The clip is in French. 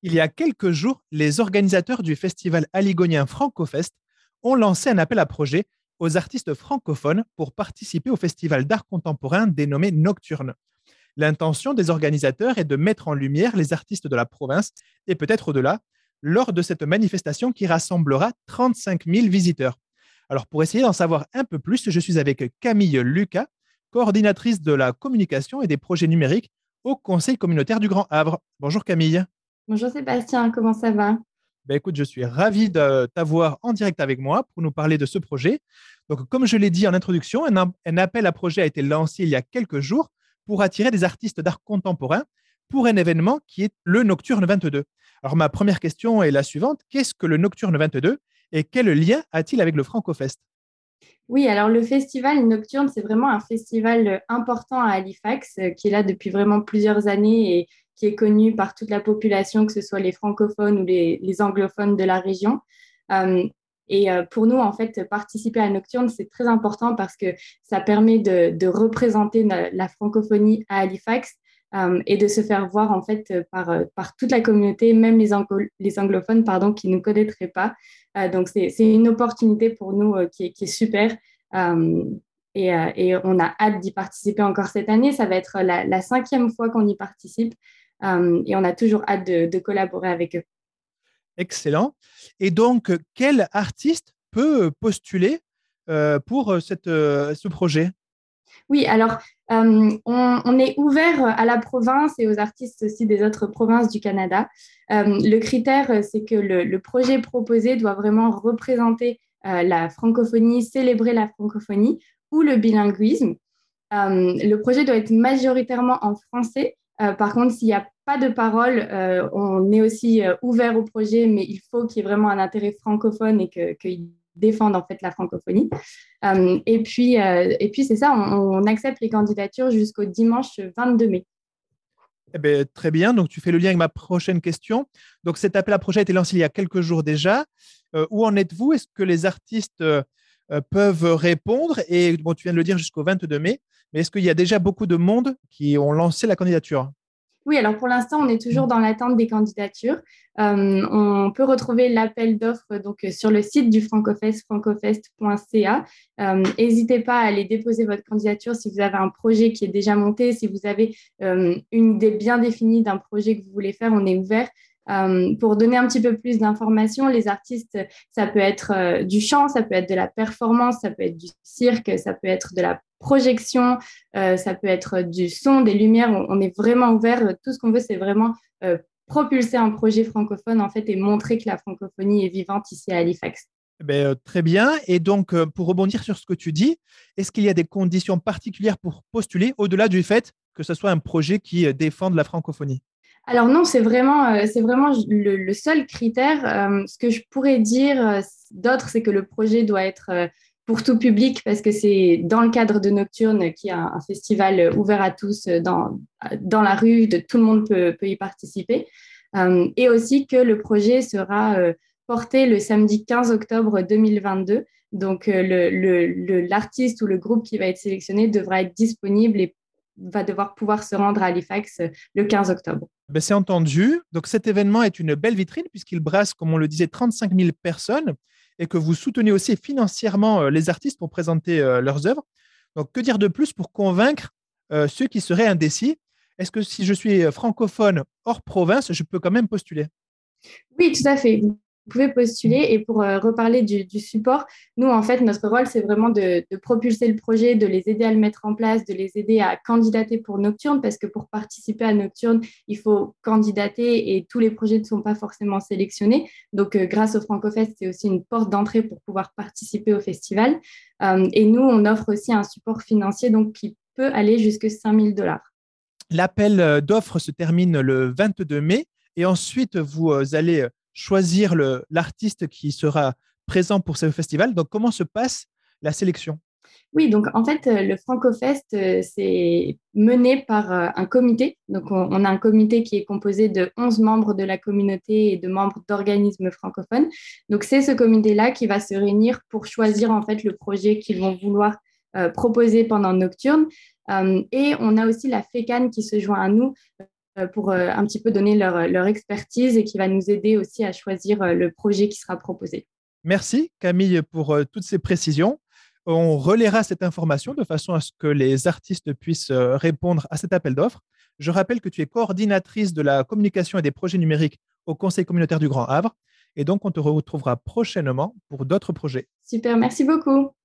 Il y a quelques jours, les organisateurs du festival aligonien FrancoFest ont lancé un appel à projet aux artistes francophones pour participer au festival d'art contemporain dénommé Nocturne. L'intention des organisateurs est de mettre en lumière les artistes de la province et peut-être au-delà lors de cette manifestation qui rassemblera 35 000 visiteurs. Alors pour essayer d'en savoir un peu plus, je suis avec Camille Lucas, coordinatrice de la communication et des projets numériques au Conseil communautaire du Grand Havre. Bonjour Camille. Bonjour Sébastien, comment ça va? Ben écoute, je suis ravi de t'avoir en direct avec moi pour nous parler de ce projet. Donc, comme je l'ai dit en introduction, un appel à projet a été lancé il y a quelques jours pour attirer des artistes d'art contemporain pour un événement qui est le Nocturne 22. Alors, ma première question est la suivante. Qu'est-ce que le Nocturne 22 et quel lien a-t-il avec le FrancoFest? Oui, alors le festival Nocturne, c'est vraiment un festival important à Halifax, qui est là depuis vraiment plusieurs années et qui est connu par toute la population, que ce soit les francophones ou les anglophones de la région. Euh, pour nous, en fait, participer à Nocturne, c'est très important parce que ça permet de représenter la francophonie à Halifax et de se faire voir en fait par toute la communauté, même les anglophones pardon, qui ne nous connaîtraient pas. Donc c'est une opportunité pour nous qui est super. Euh, et on a hâte d'y participer encore cette année. Ça va être la cinquième fois qu'on y participe et on a toujours hâte de collaborer avec eux. Excellent. Et donc, quel artiste peut postuler pour ce projet? Oui, alors on est ouvert à la province et aux artistes aussi des autres provinces du Canada. Le critère, c'est que le projet proposé doit vraiment représenter la francophonie, célébrer la francophonie ou le bilinguisme. Le projet doit être majoritairement en français. Par contre, s'il n'y a pas de parole, on est aussi ouvert au projet, mais il faut qu'il y ait vraiment un intérêt francophone et qu'ils défendent en fait la francophonie. Et puis c'est ça, on accepte les candidatures jusqu'au dimanche 22 mai. Eh ben, très bien, donc tu fais le lien avec ma prochaine question. Donc cet appel à projet a été lancé il y a quelques jours déjà. Où en êtes-vous? Est-ce que les artistes peuvent répondre? Et bon, tu viens de le dire jusqu'au 22 mai, mais est-ce qu'il y a déjà beaucoup de monde qui ont lancé la candidature? Oui, alors pour l'instant, on est toujours dans l'attente des candidatures. On peut retrouver l'appel d'offres sur le site du FrancoFest, francofest.ca. N'hésitez pas à aller déposer votre candidature si vous avez un projet qui est déjà monté, si vous avez une idée bien définie d'un projet que vous voulez faire, on est ouvert. Pour donner un petit peu plus d'informations, les artistes, ça peut être du chant, ça peut être de la performance, ça peut être du cirque, ça peut être de la projection, ça peut être du son, des lumières. On est vraiment ouvert. Tout ce qu'on veut, c'est vraiment propulser un projet francophone en fait et montrer que la francophonie est vivante ici à Halifax. Eh ben, très bien. Et donc, pour rebondir sur ce que tu dis, est-ce qu'il y a des conditions particulières pour postuler au-delà du fait que ce soit un projet qui défende la francophonie? Alors non, c'est vraiment le seul critère. Ce que je pourrais dire d'autre, c'est que le projet doit être pour tout public parce que c'est dans le cadre de Nocturne, qui est un festival ouvert à tous dans la rue, tout le monde peut y participer. Et aussi que le projet sera porté le samedi 15 octobre 2022. Donc l'artiste ou le groupe qui va être sélectionné devra être disponible et va devoir pouvoir se rendre à Halifax le 15 octobre. Ben, c'est entendu. Donc, cet événement est une belle vitrine puisqu'il brasse, comme on le disait, 35 000 personnes et que vous soutenez aussi financièrement les artistes pour présenter leurs œuvres. Donc, que dire de plus pour convaincre ceux qui seraient indécis? Est-ce que si je suis francophone hors province, je peux quand même postuler? Oui, tout à fait. Vous pouvez postuler et pour reparler du support, nous, en fait, notre rôle, c'est vraiment de propulser le projet, de les aider à le mettre en place, de les aider à candidater pour Nocturne, parce que pour participer à Nocturne, il faut candidater et tous les projets ne sont pas forcément sélectionnés. Donc, grâce au FrancoFest, c'est aussi une porte d'entrée pour pouvoir participer au festival. Et nous, on offre aussi un support financier donc, qui peut aller jusqu'à 5 000 $. L'appel d'offres se termine le 22 mai et ensuite vous allez choisir l'artiste qui sera présent pour ce festival. Donc, comment se passe la sélection? Oui, donc en fait, le FrancoFest, c'est mené par un comité. Donc, on a un comité qui est composé de 11 membres de la communauté et de membres d'organismes francophones. Donc, c'est ce comité-là qui va se réunir pour choisir en fait le projet qu'ils vont vouloir proposer pendant Nocturne. Et on a aussi la FECAN qui se joint à nous pour un petit peu donner leur expertise et qui va nous aider aussi à choisir le projet qui sera proposé. Merci Camille pour toutes ces précisions. On relaiera cette information de façon à ce que les artistes puissent répondre à cet appel d'offres. Je rappelle que tu es coordinatrice de la communication et des projets numériques au Conseil communautaire du Grand Havre. Et donc, on te retrouvera prochainement pour d'autres projets. Super, merci beaucoup.